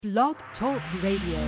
Blog Talk Radio.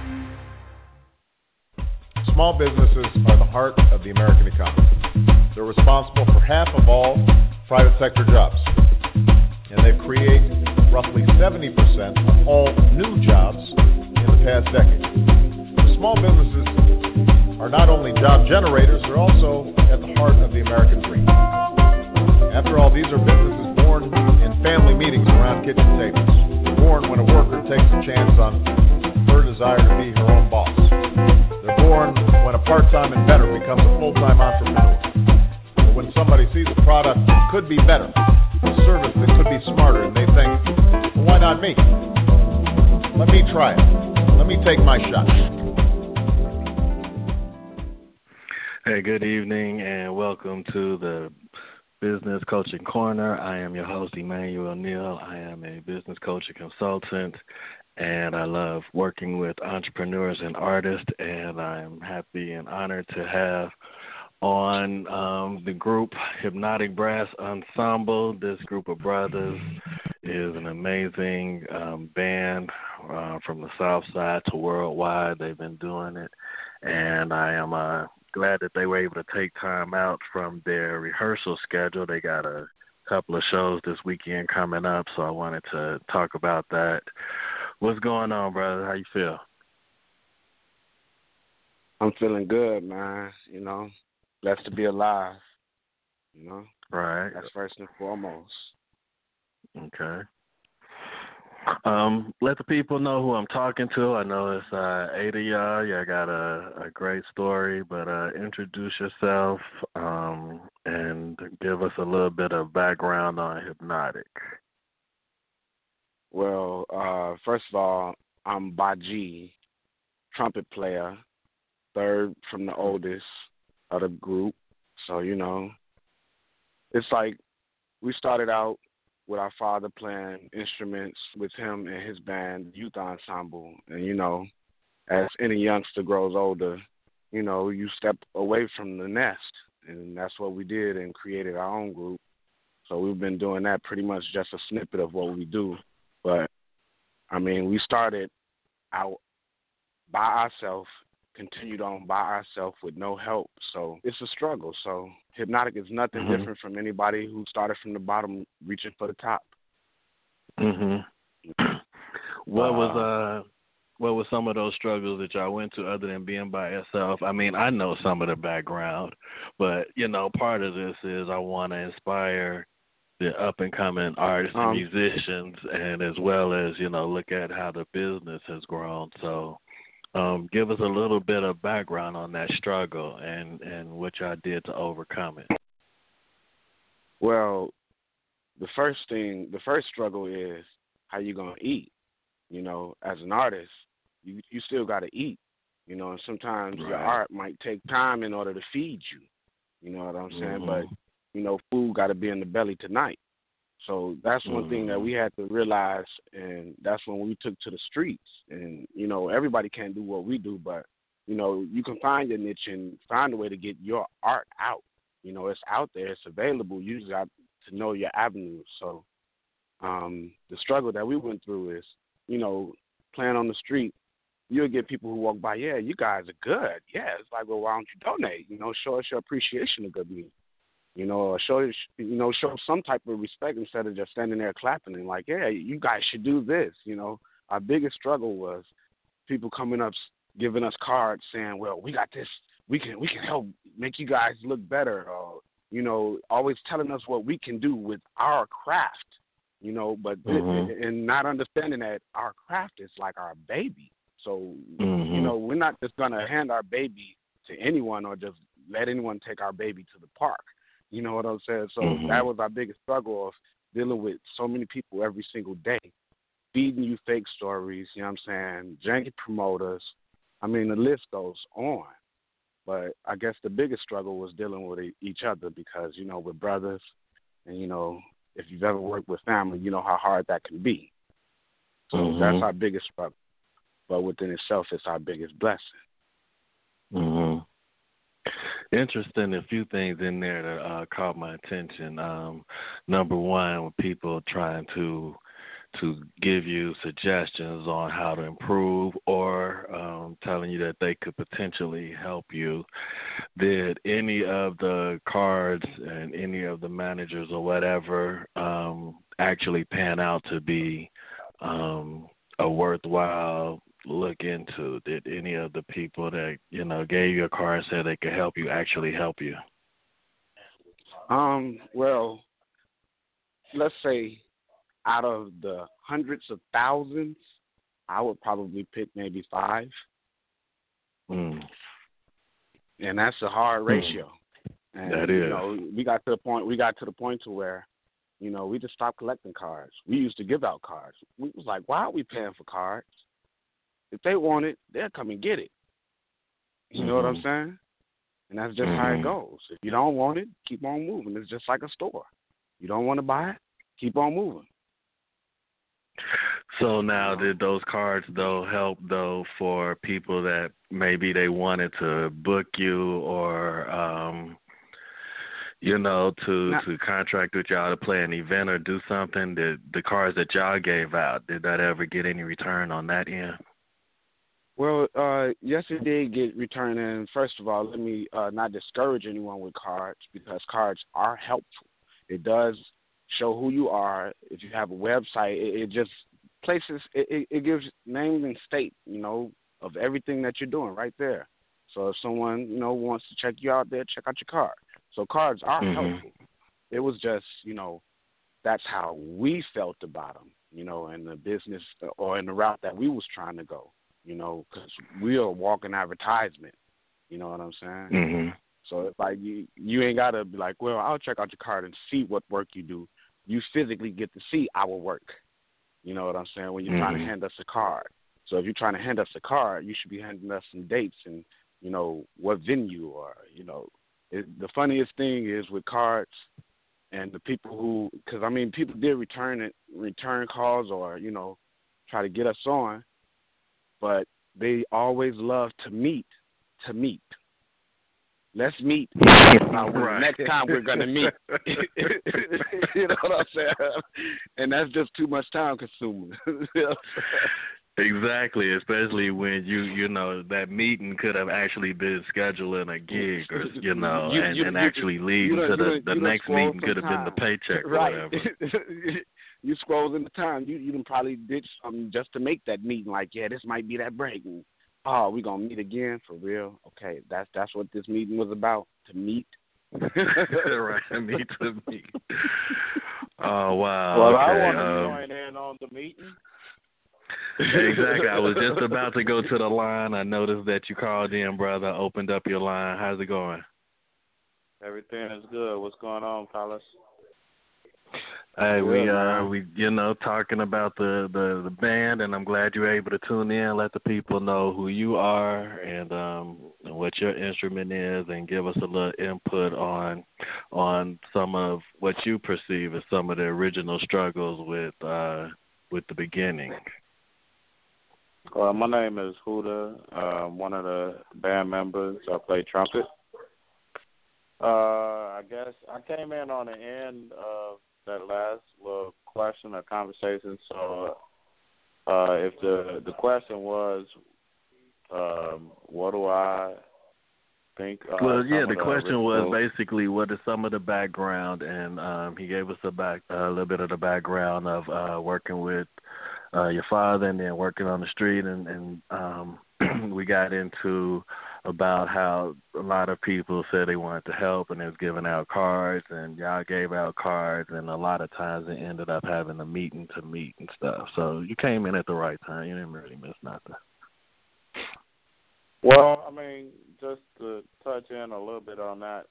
Small businesses are the heart of the American economy. They're responsible for half of all private sector jobs, and they create roughly 70% of all new jobs in the past decade. The small businesses are not only job generators, they're also at the heart of the American dream. After all, these are businesses born in family meetings around kitchen tables, born when a worker takes a chance on her desire to be her own boss. They're born when a part-time inventor becomes a full-time entrepreneur. Or when somebody sees a product that could be better, a service that could be smarter, and they think, well, why not me? Let me try it. Let me take my shot. Hey, good evening, and welcome to the Business Coaching Corner. I am your host, Emmanuel Neal. I am a business coach and consultant, and I love working with entrepreneurs and artists, and I'm happy and honored to have on the group Hypnotic Brass Ensemble. This group of brothers is an amazing band from the South Side to worldwide. They've been doing it, and I am glad that they were able to take time out from their rehearsal schedule. They got a couple of shows this weekend coming up, so I wanted to talk about that. What's going on, brother? How you feel? I'm feeling good, man. Blessed to be alive. Right. That's first and foremost. Okay. Let the people know who I'm talking to. I know it's 8 of y'all. Y'all got a great story, but introduce yourself and give us a little bit of background on Hypnotic. Well, first of all, I'm Baji, trumpet player, third from the oldest of the group. So, it's like we started out with our father playing instruments with him and his band, Youth Ensemble. And, as any youngster grows older, you step away from the nest. And that's what we did and created our own group. So we've been doing that pretty much just a snippet of what we do. But, we started out by ourselves, continued on by ourselves with no help. So it's a struggle. So Hypnotic is nothing different from anybody who started from the bottom reaching for the top. What was some of those struggles that y'all went to other than being by yourself? I know some of the background, but, part of this is I want to inspire the up-and-coming artists and musicians, and as well as, look at how the business has grown. So give us a little bit of background on that struggle and what y'all did to overcome it. Well, the first struggle is how you going to eat. As an artist, you still got to eat, and sometimes your art might take time in order to feed you. You know what I'm saying? But, food got to be in the belly tonight. So that's one thing that we had to realize, and that's when we took to the streets. And, everybody can't do what we do, but, you can find your niche and find a way to get your art out. It's out there. It's available. You just got to know your avenues. So the struggle that we went through is, playing on the street, you'll get people who walk by, yeah, you guys are good. Yeah, it's like, well, why don't you donate? Show us your appreciation of good music. Or show some type of respect instead of just standing there clapping and like, yeah, you guys should do this. Our biggest struggle was people coming up, giving us cards saying, well, we got this, we can help make you guys look better, or, always telling us what we can do with our craft, but and not understanding that our craft is like our baby. So, we're not just going to hand our baby to anyone or just let anyone take our baby to the park. You know what I'm saying? So that was our biggest struggle of dealing with so many people every single day, feeding you fake stories, you know what I'm saying, janky promoters. The list goes on. But I guess the biggest struggle was dealing with each other because, we're brothers. And, if you've ever worked with family, you know how hard that can be. So that's our biggest struggle. But within itself, it's our biggest blessing. Interesting, a few things in there that caught my attention. Number one, with people trying to to give you suggestions on how to improve or telling you that they could potentially help you. Did any of the cards and any of the managers or whatever actually pan out to be a worthwhile look into? Did any of the people that, gave you a card and said they could help you actually help you? Well, let's say out of the hundreds of thousands, I would probably pick maybe 5. Mm. And that's a hard ratio. And, that is. We got to the point to where, we just stopped collecting cards. We used to give out cards. We was like, why are we paying for cards? If they want it, they'll come and get it. You know what I'm saying? And that's just how it goes. If you don't want it, keep on moving. It's just like a store. You don't want to buy it, keep on moving. So now, did those cards, though, help, though, for people that maybe they wanted to book you or, to contract with y'all to play an event or do something? Did the cards that y'all gave out, did that ever get any return on that end? Well, yes, it did get returned. And first of all, let me not discourage anyone with cards, because cards are helpful. It does show who you are. If you have a website, it just places, it gives name and state, of everything that you're doing right there. So if someone, wants to check you out there, check out your card. So cards are helpful. It was just, that's how we felt about them, in the business or in the route that we was trying to go, because we are a walking advertisement. You know what I'm saying? Mm-hmm. So it's like you ain't got to be like, well, I'll check out your card and see what work you do. You physically get to see our work. You know what I'm saying? When you're trying to hand us a card. So if you're trying to hand us a card, you should be handing us some dates and, what venue or, the funniest thing is with cards and the people who, because, people did return calls or, try to get us on, but they always love to meet. Let's meet. Right. Next time we're going to meet. You know what I'm saying? And that's just too much time consuming. Exactly, especially when you that meeting could have actually been scheduling a gig or, and actually leading to the next meeting could have been the paycheck or whatever. You scroll in the time. You done probably did something just to make that meeting like, yeah, this might be that break. And, we going to meet again for real? Okay, that's what this meeting was about, to meet. Right, meet to meet. Oh, wow. Well, okay. I want to join in on the meeting. Exactly. I was just about to go to the line. I noticed that you called in, brother, opened up your line. How's it going? Everything is good. What's going on, fellas? Hey, we talking about the band, and I'm glad you're able to tune in, let the people know who you are and what your instrument is, and give us a little input on some of what you perceive as some of the original struggles with the beginning. My name is Huda. I'm one of the band members. I play trumpet. I guess I came in on the end of that last little question or conversation. So if the question was, what do I think? The question was basically what is some of the background, and he gave us a little bit of the background of working with your father and then working on the street, and we got into about how a lot of people said they wanted to help and they was giving out cards, and y'all gave out cards, and a lot of times it ended up having a meeting to meet and stuff. So you came in at the right time. You didn't really miss nothing. Well, just to touch in a little bit on that,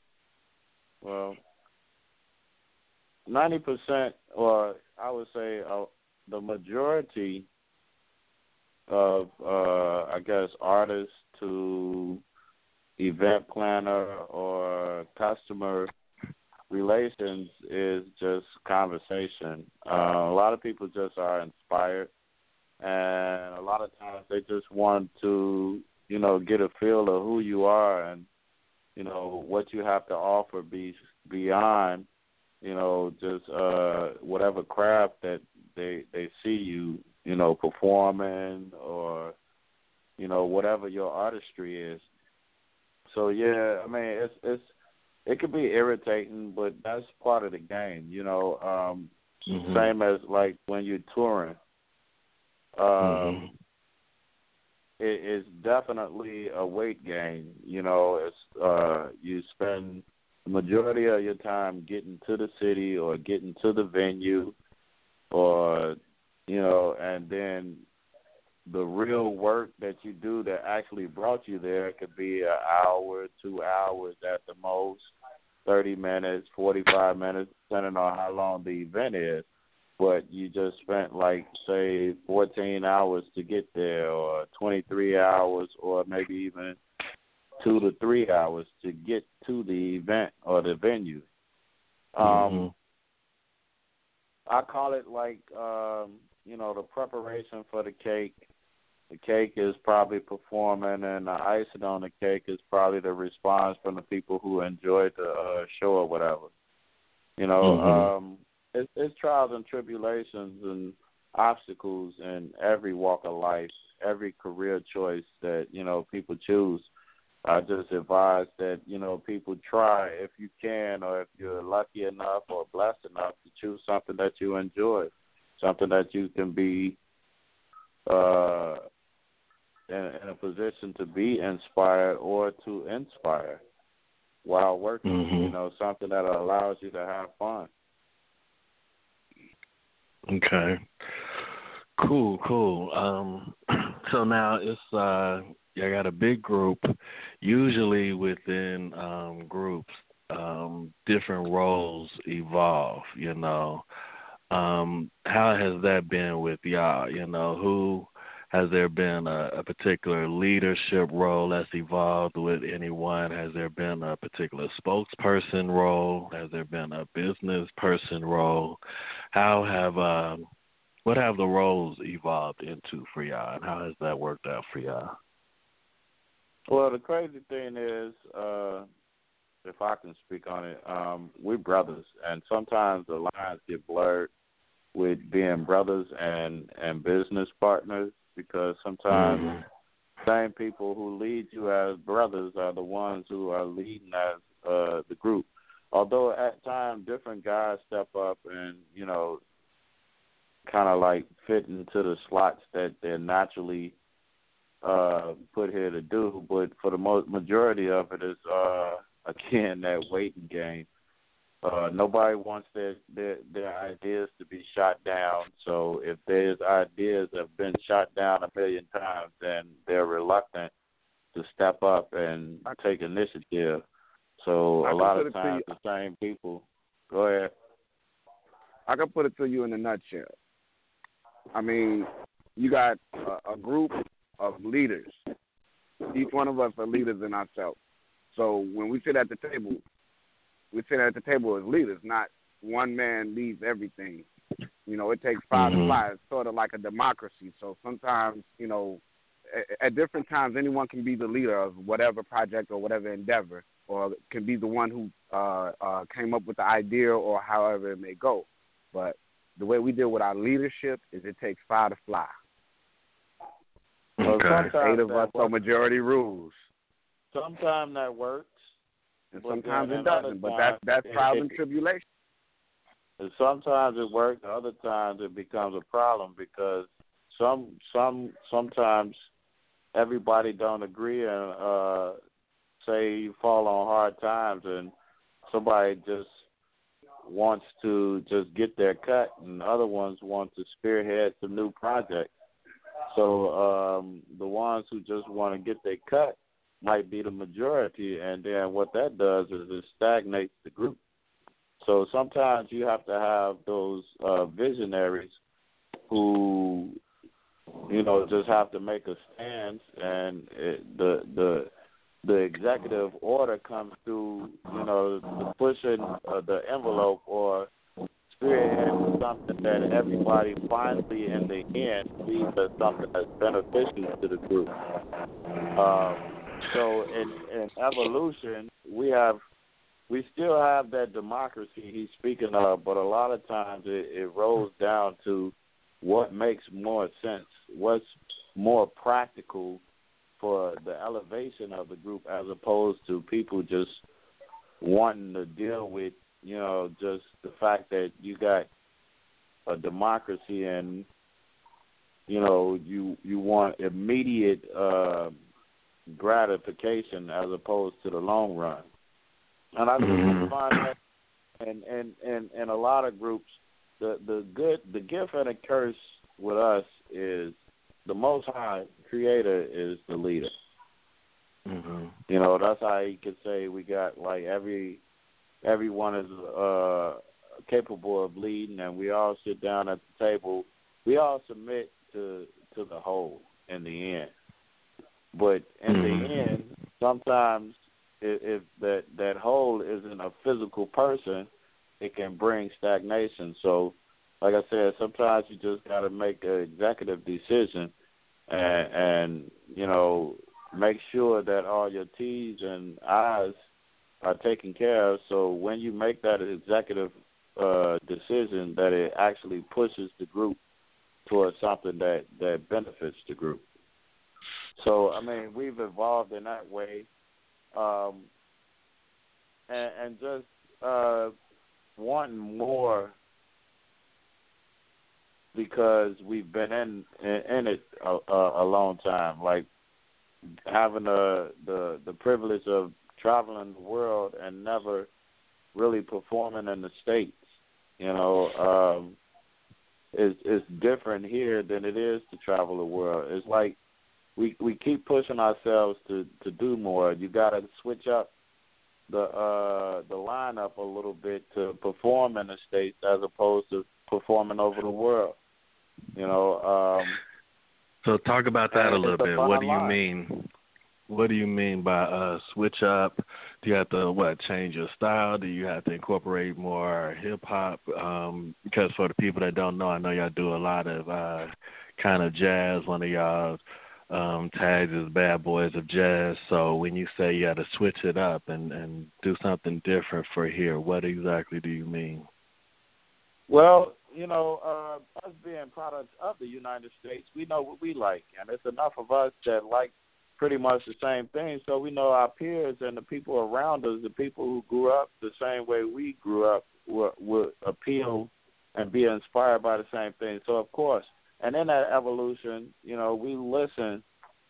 90%, or I would say the majority of, artists to event planner or customer relations is just conversation. A lot of people just are inspired, and a lot of times they just want to, get a feel of who you are and, what you have to offer beyond, just whatever craft that they see you, you know, performing or, you know, whatever your artistry is. So yeah, I mean, it could be irritating, but that's part of the game, you know. Same as like when you're touring. It's definitely a weight gain. You know, it's you spend the majority of your time getting to the city or getting to the venue, or you know, and then the real work that you do that actually brought you there could be an hour, 2 hours at the most, 30 minutes, 45 minutes, depending on how long the event is. But you just spent, like, say, 14 hours to get there, or 23 hours, or maybe even 2 to 3 hours to get to the event or the venue. I call it like, you know, the preparation for the cake. The cake is probably performing, and the icing on the cake is probably the response from the people who enjoyed the show or whatever. You know, it's trials and tribulations and obstacles in every walk of life, every career choice that, you know, people choose. I just advise that, you know, people try if you can, or if you're lucky enough or blessed enough to choose something that you enjoy, something that you can be in a position to be inspired or to inspire while working, you know, something that allows you to have fun. Okay. Cool. So now it's I got a big group. Usually within groups, different roles evolve, you know. How has that been with y'all? You know, has there been a particular leadership role that's evolved with anyone? Has there been a particular spokesperson role? Has there been a business person role? What have the roles evolved into for y'all, and how has that worked out for y'all? Well, the crazy thing is, if I can speak on it, we're brothers, and sometimes the lines get blurred with being brothers and business partners, because sometimes same people who lead you as brothers are the ones who are leading as the group. Although at times different guys step up and, you know, kind of like fit into the slots that they're naturally put here to do, but for the majority of it is again that waiting game. Nobody wants their ideas to be shot down. So if their ideas have been shot down a million times, then they're reluctant to step up and take initiative. So a lot of times the same people. Go ahead. I can put it to you in a nutshell. I mean, you got a group of leaders. Each one of us are leaders in ourselves. So when we sit at the table, we sit at the table as leaders, not one man leads everything. You know, it takes 5 to 5. It's sort of like a democracy. So sometimes, you know, at different times, anyone can be the leader of whatever project or whatever endeavor, or can be the one who came up with the idea, or however it may go. But the way we deal with our leadership is it takes 5 to fly. Okay. 8 of us, so majority rules. Sometimes that works. And sometimes it doesn't, but that's trials and tribulation. Sometimes it works, other times it becomes a problem, because sometimes everybody don't agree, and say you fall on hard times and somebody just wants to just get their cut, and other ones want to spearhead some new projects. So the ones who just want to get their cut might be the majority, and then what that does is it stagnates the group. So sometimes you have to have those visionaries who, you know, just have to make a stance, and the executive order comes through, you know, the pushing the envelope or spearheading something that everybody finally in the end sees as something that's beneficial to the group. So in evolution, we still have that democracy he's speaking of, but a lot of times it rolls down to what makes more sense, what's more practical for the elevation of the group, as opposed to people just wanting to deal with, just the fact that you got a democracy and, you want immediate gratification as opposed to the long run. And I think you find that in a lot of groups, the gift and the curse with us is the Most High Creator is the leader. Mm-hmm. That's how you could say we got like everyone is capable of leading, and we all sit down at the table. We all submit to the whole in the end. But in the end, sometimes if that whole isn't a physical person, it can bring stagnation. So, like I said, sometimes you just got to make an executive decision and make sure that all your T's and I's are taken care of. So when you make that executive decision, that it actually pushes the group towards something that benefits the group. So, we've evolved in that way, and just wanting more because we've been in it a long time. Like having the privilege of traveling the world and never really performing in the States, it's different here than it is to travel the world. It's like we keep pushing ourselves to do more. You got to switch up the lineup a little bit to perform in the States as opposed to performing over the world. So talk about that a little bit. What do you line. mean? What do you mean by switch up? Do you have to change your style? Do you have to incorporate more hip hop? Because for the people that don't know, I know y'all do a lot of kind of jazz. One of y'all tags is Bad Boys of Jazz. So when you say you got to switch it up and do something different for here, what exactly do you mean? Well, us being products of the United States, we know what we like, and it's enough of us that like pretty much the same thing. So we know our peers and the people around us, the people who grew up the same way we grew up, would appeal and be inspired by the same thing. So, of course, and in that evolution, we listen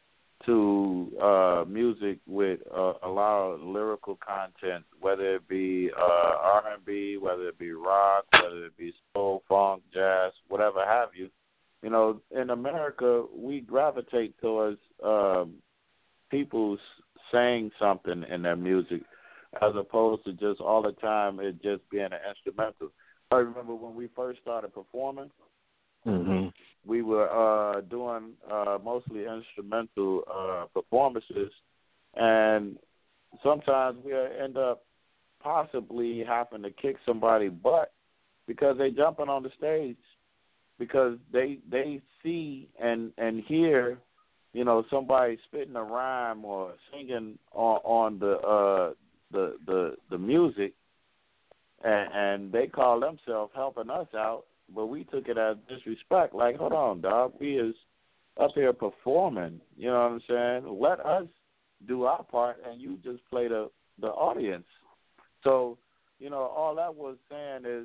to music with a lot of lyrical content, whether it be R&B, whether it be rock, whether it be soul, funk, jazz, whatever have you. In America, we gravitate towards people saying something in their music as opposed to just all the time it just being an instrumental. I remember when we first started performing, we were doing mostly instrumental performances, and sometimes we'll end up possibly having to kick somebody's butt because they jumping on the stage because they see and hear somebody spitting a rhyme or singing on the music, and they call themselves helping us out, but we took it as disrespect. Like, hold on, dog, we is up here performing. You know what I'm saying? Let us do our part, and you just play the audience. So, all that was saying is,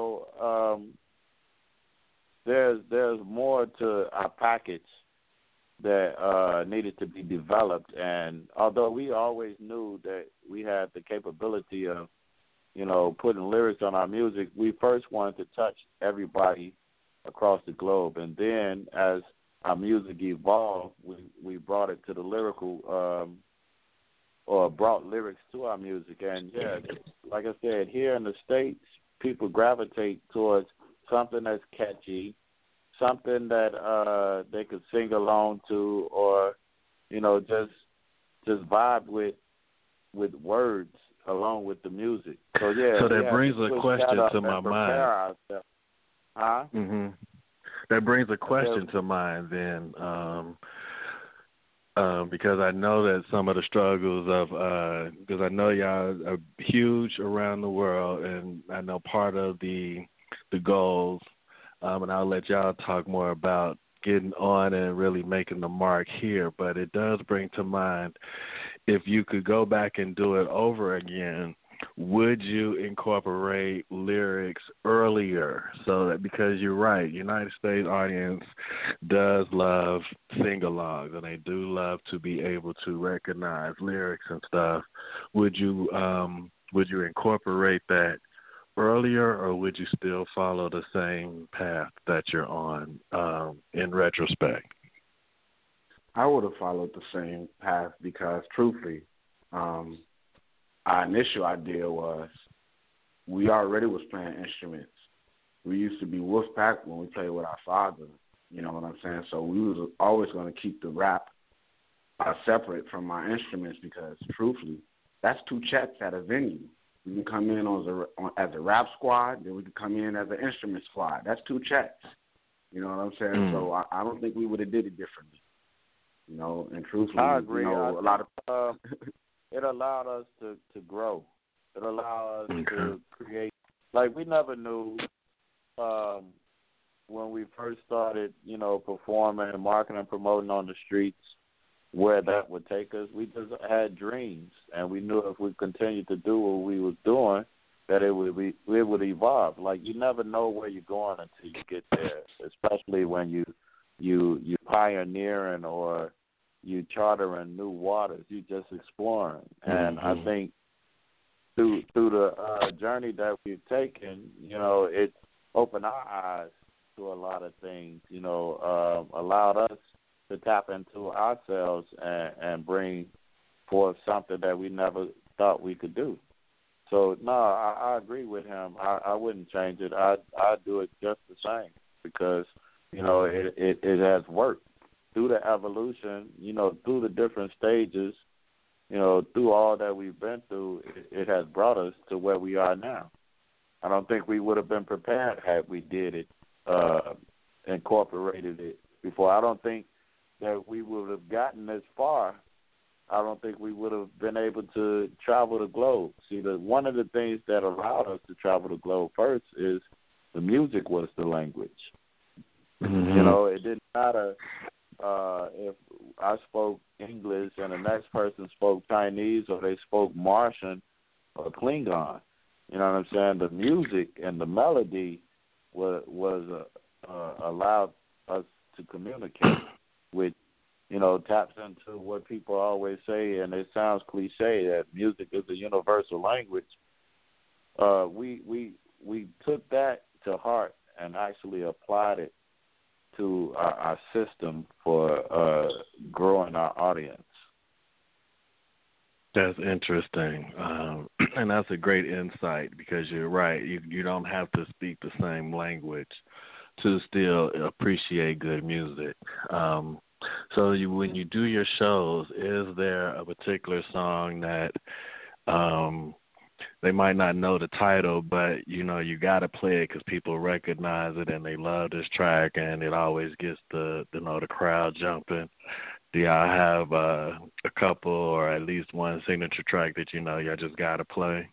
there's more to our package that needed to be developed. And although we always knew that we had the capability of, putting lyrics on our music, we first wanted to touch everybody across the globe. And then as our music evolved, we brought it to the lyrical, or brought lyrics to our music. And, yeah, like I said, here in the States, people gravitate towards something that's catchy, something that they could sing along to, or just vibe with words along with the music. So yeah. So that brings a question to my mind. Huh? That brings a question to mind then, because I know that some of the struggles of because I know y'all are huge around the world, and I know part of the goals and I'll let y'all talk more about getting on and really making the mark here. But it does bring to mind, if you could go back and do it over again, would you incorporate lyrics earlier? So that, because you're right, United States audience does love sing-alongs, and they do love to be able to recognize lyrics and stuff. Would you incorporate that earlier, or would you still follow the same path that you're on in retrospect? I would have followed the same path because, truthfully, our initial idea was we already was playing instruments. We used to be Wolfpack when we played with our father, you know what I'm saying? So we was always going to keep the rap separate from our instruments because, truthfully, that's two checks at a venue. We can come in as a rap squad, then we can come in as an instrument squad. That's two checks. You know what I'm saying? So I don't think we would have did it differently. You know, and truthfully, I agree. You know, a lot of it allowed us to grow. It allowed us to create. Like, we never knew when we first started, you know, performing and marketing and promoting on the streets where that would take us. We just had dreams, and we knew if we continued to do what we was doing, that it would evolve. Like, you never know where you're going until you get there, especially when you pioneering or you chartering new waters. You just exploring. And I think through the journey that we've taken, you know, it opened our eyes to a lot of things, you know, allowed us to tap into ourselves and bring forth something that we never thought we could do. So, no, I agree with him. I wouldn't change it. I'd do it just the same because, you know, it has worked. Through the evolution, you know, through the different stages, you know, through all that we've been through, it has brought us to where we are now. I don't think we would have been prepared had we did it, incorporated it before. I don't think that we would have gotten this far. I don't think we would have been able to travel the globe. See, one of the things that allowed us to travel the globe first is the music was the language. You know, it didn't matter if I spoke English and the next person spoke Chinese or they spoke Martian or Klingon. You know what I'm saying? The music and the melody was allowed us to communicate, which, you know, taps into what people always say, and it sounds cliche that music is a universal language. We took that to heart and actually applied it to our system for growing our audience. That's interesting, and that's a great insight because you're right. You don't have to speak the same language to still appreciate good music. So when you do your shows, is there a particular song that they might not know the title, but, you know, you got to play it because people recognize it and they love this track and it always gets the crowd jumping? Do y'all have a couple or at least one signature track that, you know, y'all just got to play?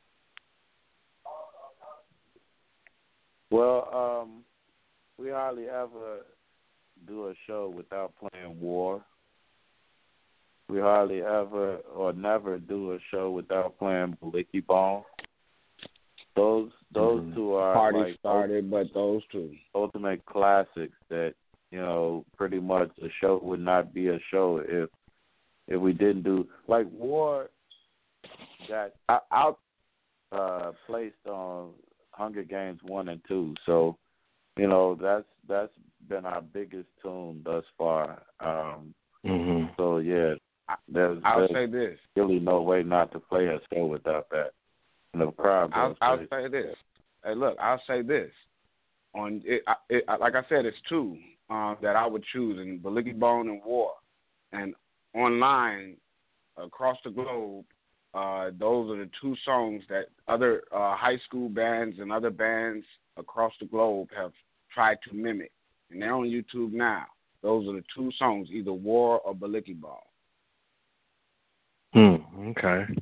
Well, we hardly ever do a show without playing War. We hardly ever or never do a show without playing Blicky Bone. Those two are Party like started, but those two ultimate classics that, you know, pretty much a show would not be a show if we didn't do. Like War got out placed on Hunger Games 1 and 2, so, you know, that's been our biggest tune thus far. So yeah, I'll say this. Really no way not to play a show without that. And the crowd goes I'll crazy. say this. Hey, look, I'll say this. On it, like I said, it's two that I would choose, in Blicky Bone and War. And online, across the globe, those are the two songs that other high school bands and other bands across the globe have tried to mimic. And they're on YouTube now. Those are the two songs, either War or Blicky Bone. Okay.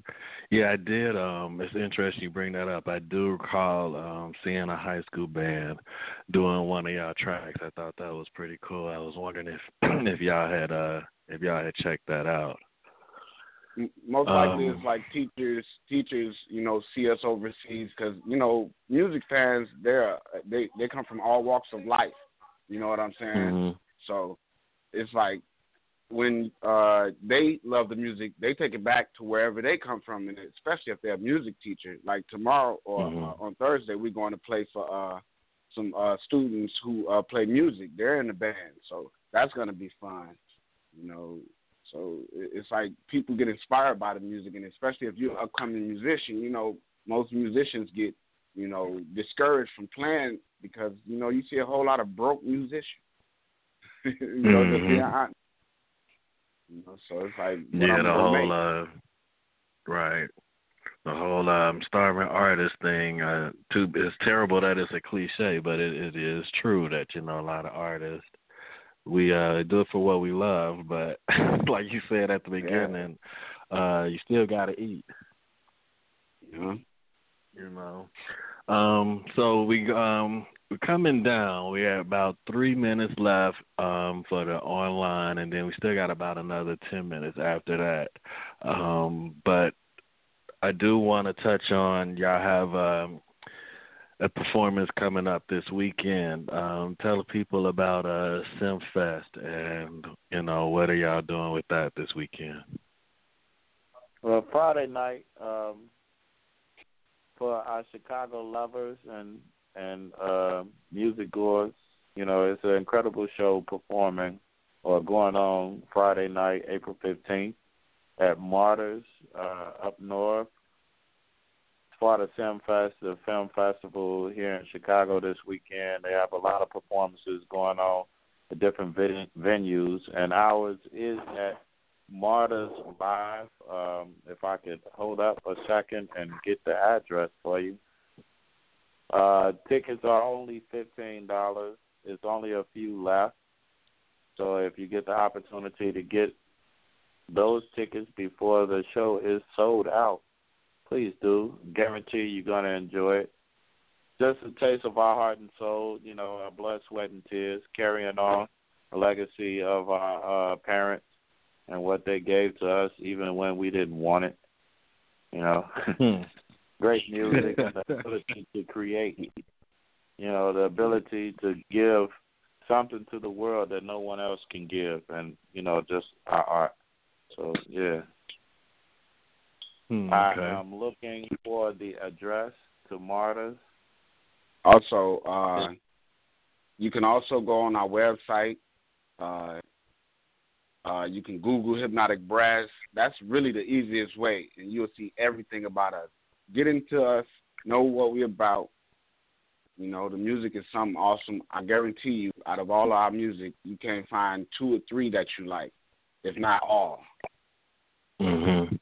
Yeah, I did. It's interesting you bring that up. I do recall seeing a high school band doing one of y'all tracks. I thought that was pretty cool. I was wondering if if y'all had checked that out. Most likely, it's like teachers, see us overseas because music fans, they come from all walks of life. You know what I'm saying? Mm-hmm. So it's like when they love the music, they take it back to wherever they come from, and especially if they're a music teacher. Like tomorrow or on Thursday, we're going to play for some students who play music. They're in the band, so that's going to be fun. So it's like people get inspired by the music, and especially if you're an upcoming musician, most musicians get, discouraged from playing because, you see a whole lot of broke musicians. Just being honest. So it's like, right. The whole starving artist thing, it's terrible that it's a cliche, but it is true that, a lot of artists, we do it for what we love, but like you said at the beginning, you still got to eat. Yeah. So we're coming down. We have about 3 minutes left for the online, and then we still got about another 10 minutes after that. But I do want to touch on, y'all have a performance coming up this weekend. Tell the people about SimFest and, what are y'all doing with that this weekend? Well, Friday night, for our Chicago lovers and music goers, it's an incredible show performing or going on Friday night, April 15th at Martyrs up north. Part of SimFest, the film festival here in Chicago this weekend. They have a lot of performances going on at different venues, and ours is at Martyrs Live. If I could hold up a second and get the address for you. Tickets are only $15. There's only a few left. So if you get the opportunity to get those tickets before the show is sold out, please do. Guarantee you're going to enjoy it. Just a taste of our heart and soul, our blood, sweat, and tears, carrying on the legacy of our parents and what they gave to us even when we didn't want it. Great music and the ability to create, the ability to give something to the world that no one else can give, and, just our art. So, yeah. Okay. I am looking for the address to Martyrs. Also, you can also go on our website. You can Google Hypnotic Brass. That's really the easiest way, and you'll see everything about us. Get into us, know what we're about. The music is something awesome. I guarantee you, out of all our music, you can find 2 or 3 that you like, if not all. Mm-hmm.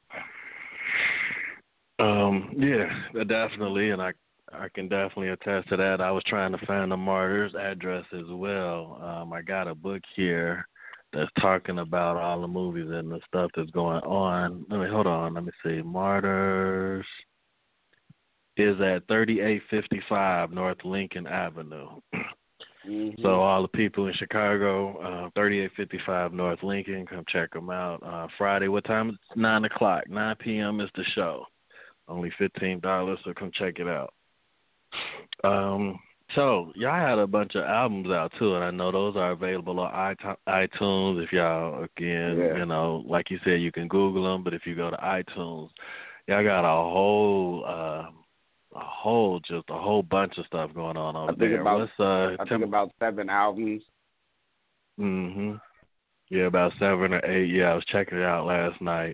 Yeah, definitely, and I can definitely attest to that. I was trying to find the Martyrs address as well. I got a book here that's talking about all the movies and the stuff that's going on. Hold on. Let me see. Martyrs is at 3855 North Lincoln Avenue. Mm-hmm. So all the people in Chicago, 3855 North Lincoln, come check them out. Friday, what time? 9 o'clock. 9 p.m. is the show. Only $15, so come check it out. So y'all had a bunch of albums out too, and I know those are available on iTunes. If y'all, again, like you said, you can Google them, but if you go to iTunes, y'all got a whole bunch of stuff going on over there. I think about 7 albums. Mm-hmm. Yeah, about 7 or 8. Yeah, I was checking it out last night.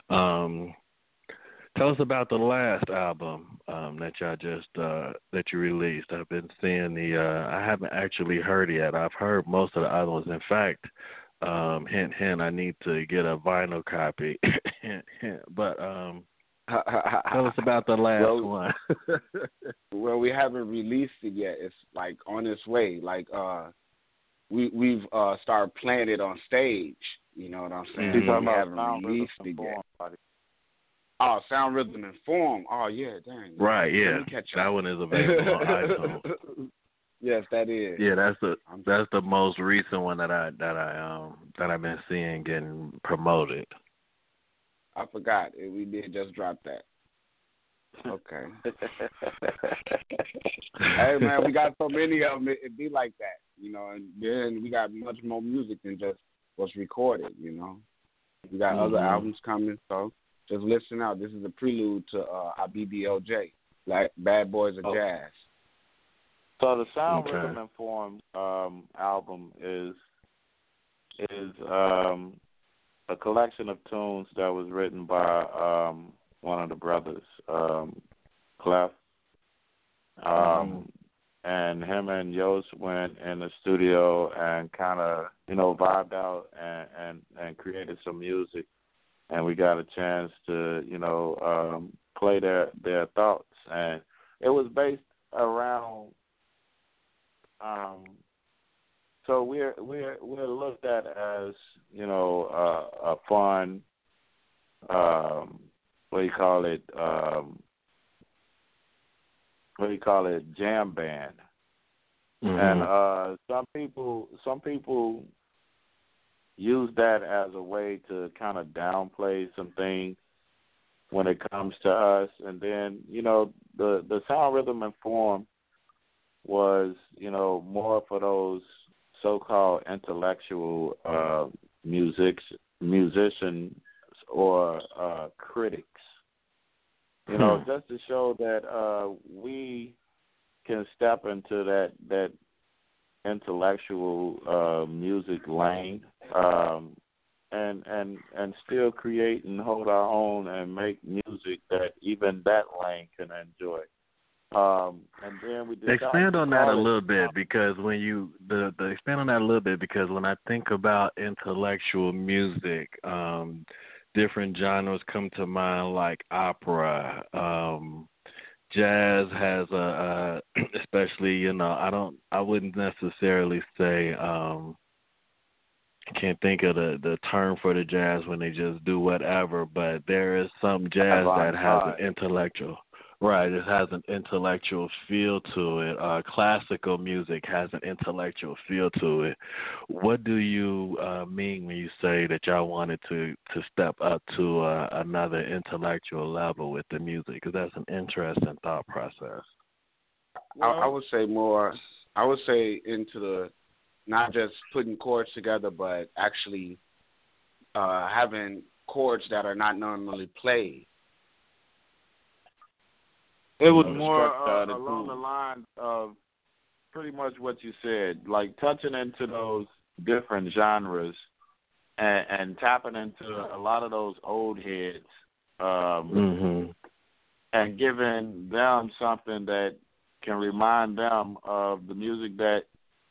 Tell us about the last album that y'all just that you released. I've been seeing I haven't actually heard it yet. I've heard most of the other ones. In fact, hint, hint, I need to get a vinyl copy. Hint, hint. But tell us about the last one. Well, we haven't released it yet. It's like on its way. Like we've started playing it on stage. You know what I'm saying? Mm-hmm. We haven't released it yet. Oh, Sound, Rhythm, and Form. Oh, yeah, dang. Right, yeah. Let me catch That up. one is available on iTunes. Yes, that is. Yeah, that's the most recent one that I've been seeing getting promoted. I forgot. We did just drop that. Okay. Hey, man, we got so many of them. It be like that, you know, and then we got much more music than just what's recorded, you know. We got other albums coming, so just listen out. This is a prelude to our BBLJ, like Bad Boys of Jazz. So the Sound, Rhythm, and Form album is a collection of tunes that was written by one of the brothers, Clef. And him and Yost went in the studio and kind of, vibed out and created some music. And we got a chance to, play their thoughts. And it was based around, so we're looked at as, a fun, jam band. And some people use that as a way to kind of downplay some things when it comes to us. And then, the Sound, Rhythm, and Form was, more for those so-called intellectual musicians or critics. Just to show that we can step into that intellectual music lane and still create and hold our own and make music that even that lane can enjoy. And then we expand on that a little bit, because when you expand on that a little bit, because when I think about intellectual music, different genres come to mind, like opera. Jazz has especially, I wouldn't necessarily say, I can't think of the term for the jazz when they just do whatever, but there is some jazz that has an intellectual. Right, it has an intellectual feel to it. Classical music has an intellectual feel to it. What do you mean when you say that y'all wanted to step up to another intellectual level with the music? Because that's an interesting thought process. I would say more. I would say into the not just putting chords together, but actually having chords that are not normally played. It was more along the lines of pretty much what you said, like touching into those different genres and tapping into a lot of those old heads and giving them something that can remind them of the music that,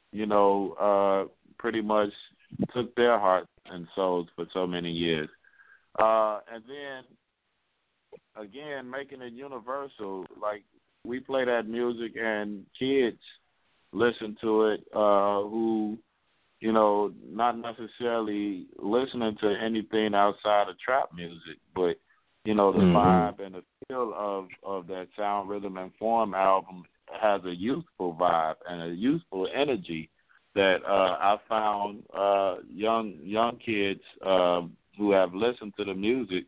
pretty much took their hearts and souls for so many years. And then, again, making it universal. Like, we play that music and kids listen to it who, not necessarily listening to anything outside of trap music, but, the vibe and the feel of that Sound, Rhythm, and Form album has a youthful vibe and a youthful energy that I found young kids who have listened to the music,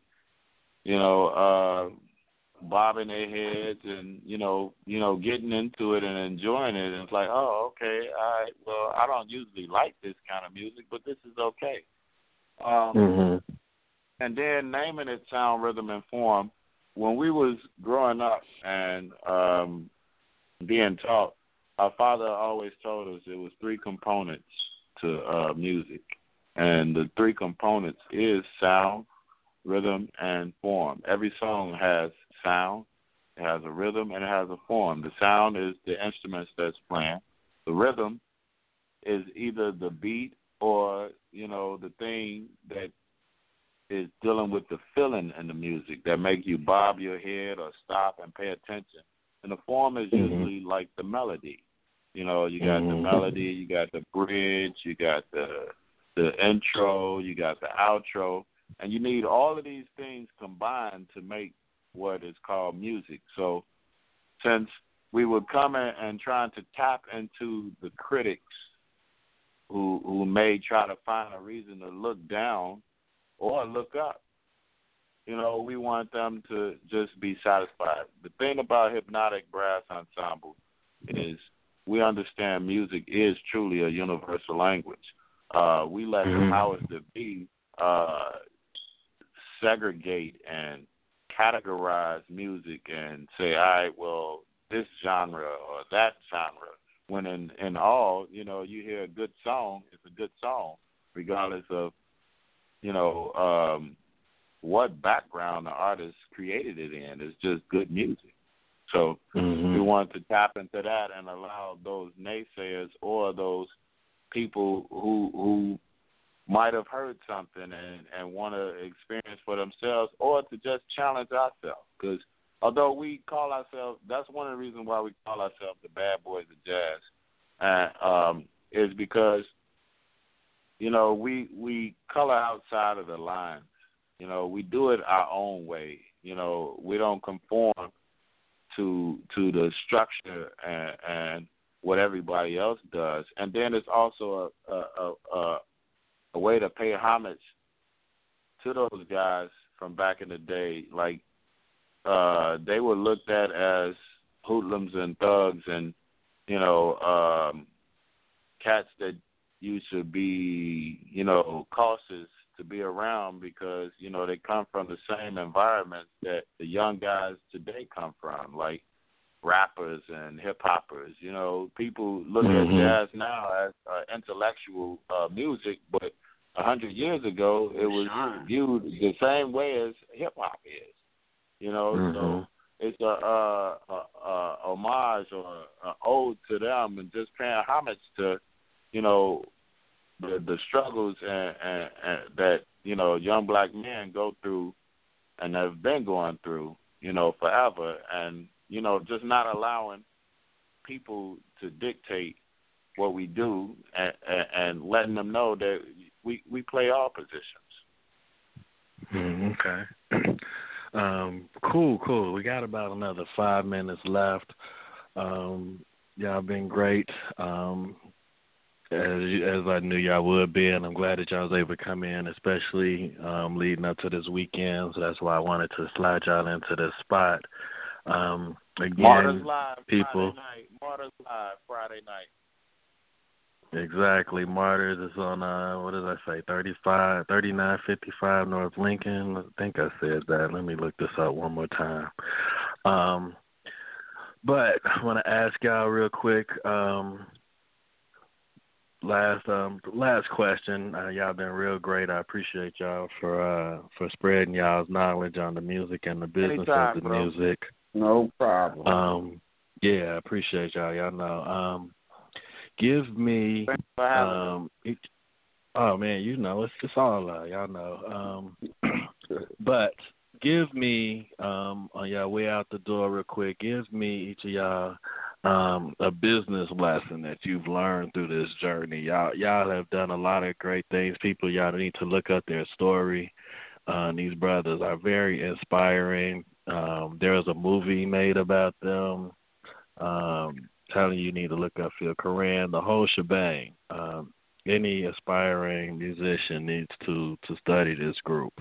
bobbing their heads and, getting into it and enjoying it. And it's like, oh, okay, all right, well, I don't usually like this kind of music, but this is okay. And then naming it Sound, Rhythm, and Form, when we was growing up and being taught, our father always told us it was three components to music. And the three components is sound, rhythm, and form. Every song has sound, it has a rhythm, and it has a form. The sound is the instruments that's playing. The rhythm is either the beat or, the thing that is dealing with the feeling in the music that make you bob your head or stop and pay attention. And the form is usually like the melody. You got the melody, you got the bridge, you got the intro, you got the outro. And you need all of these things combined to make what is called music. So since we would come in and trying to tap into the critics who may try to find a reason to look down or look up, we want them to just be satisfied. The thing about Hypnotic Brass Ensemble is we understand music is truly a universal language. We let the powers that be segregate and categorize music and say, all right, well, this genre or that genre. When in all, you hear a good song, it's a good song, regardless of, what background the artist created it in. It's just good music. So we want to tap into that and allow those naysayers or those people who might have heard something and want to experience for themselves or to just challenge ourselves. Because although we call ourselves, that's one of the reasons why we call ourselves the Bad Boys of Jazz, is because, we color outside of the lines. We do it our own way. We don't conform to the structure and what everybody else does. And then it's also a way to pay homage to those guys from back in the day. Like, they were looked at as hoodlums and thugs and, cats that used to be, cautious to be around because, they come from the same environment that the young guys today come from, like rappers and hip-hoppers. People look at jazz now as intellectual music, but 100 years ago it was viewed the same way as hip-hop is. So it's a homage or an ode to them and just paying homage to, the struggles and that, young black men go through and have been going through, forever. And, just not allowing people to dictate what we do and letting them know that we play all positions. Okay. Cool. We got about another 5 minutes left. Y'all been great. As I knew y'all would be, and I'm glad that y'all was able to come in, especially leading up to this weekend. So that's why I wanted to slide y'all into this spot. Again, Martyrs Live people. Martyrs Live Friday night. Exactly. Martyrs is on, what did I say, 3955 North Lincoln. I think I said that. Let me look this up one more time. But I want to ask y'all real quick, last question. Y'all been real great. I appreciate y'all for spreading y'all's knowledge on the music and the business Anytime, of the bro. music. No problem. Yeah, I appreciate y'all. Y'all know. Give me. Thanks for having me. Oh man, it's all y'all know. But give me on y'all way out the door real quick. Give me each of y'all a business lesson that you've learned through this journey. Y'all have done a lot of great things. People, y'all need to look up their story. These brothers are very inspiring. There was a movie made about them. Telling you need to look up Phil Coran, the whole shebang. Any aspiring musician needs to study this group.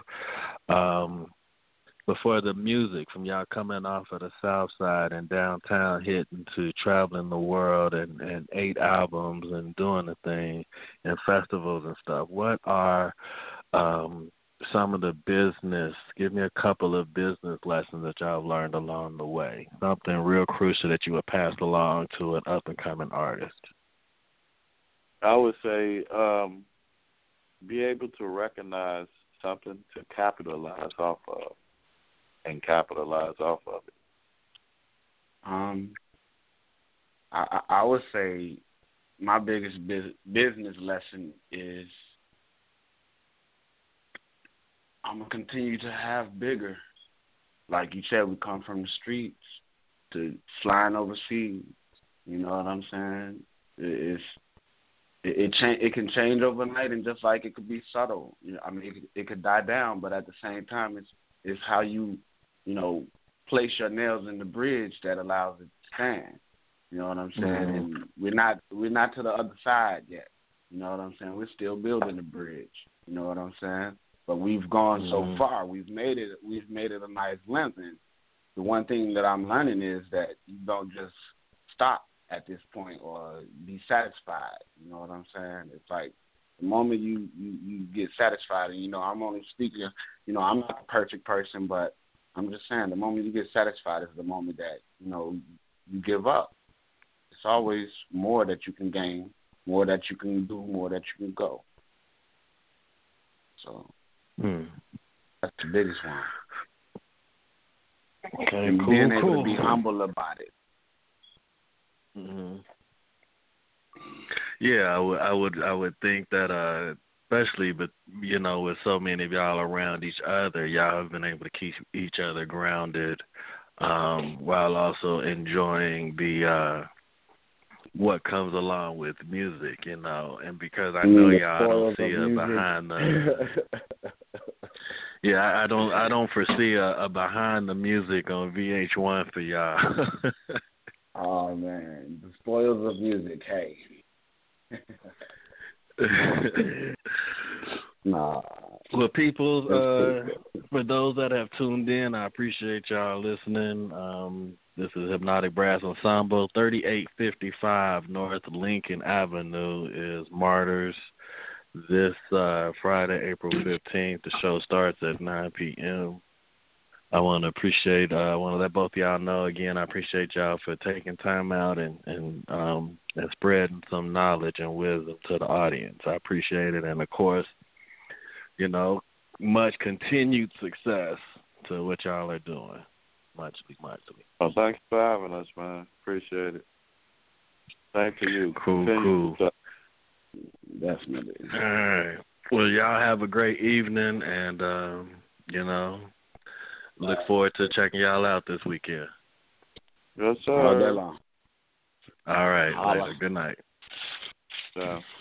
Before the music, from y'all coming off of the South Side and downtown, hitting to traveling the world and 8 albums and doing the thing and festivals and stuff, what are some of the business, give me a couple of business lessons that y'all have learned along the way, something real crucial that you would pass along to an up-and-coming artist? I would say be able to recognize something to capitalize off of and capitalize off of it. I would say my biggest business lesson is I'm going to continue to have bigger. Like you said, we come from the streets to flying overseas. You know what I'm saying? it can change overnight, and just like it could be subtle. I mean, it could die down, but at the same time, it's how you place your nails in the bridge that allows it to stand. You know what I'm saying? Mm-hmm. And we're not to the other side yet. You know what I'm saying? We're still building the bridge. You know what I'm saying? But we've gone so far. We've made it a nice length. And the one thing that I'm learning is that you don't just stop at this point or be satisfied. You know what I'm saying? It's like the moment you get satisfied, and I'm only speaking. I'm not the perfect person, but I'm just saying the moment you get satisfied is the moment that you give up. It's always more that you can gain, more that you can do, more that you can go. So that's the biggest one. Okay, and cool, being able to be humble about it. Mm-hmm. Yeah, I would think that especially, but with so many of y'all around each other, y'all have been able to keep each other grounded, while also enjoying the what comes along with music, and because I know y'all don't see a behind the I don't foresee a behind the music on VH1 for y'all. Oh man, the spoils of music, hey. Nah. Well, people, for those that have tuned in, I appreciate y'all listening. This is Hypnotic Brass Ensemble, 3855 North Lincoln Avenue is Martyrs. This Friday, April 15th, the show starts at 9 p.m. I want to let both of y'all know again, I appreciate y'all for taking time out and spreading some knowledge and wisdom to the audience. I appreciate it. And, of course, much continued success to what y'all are doing. Muchly. Well, thanks for having us, man. Appreciate it. Thank you. Cool. Definitely. All right. Well, y'all have a great evening, and, look forward to checking y'all out this weekend. Yes, sir. All day long. All right. Later. Good night. Yeah.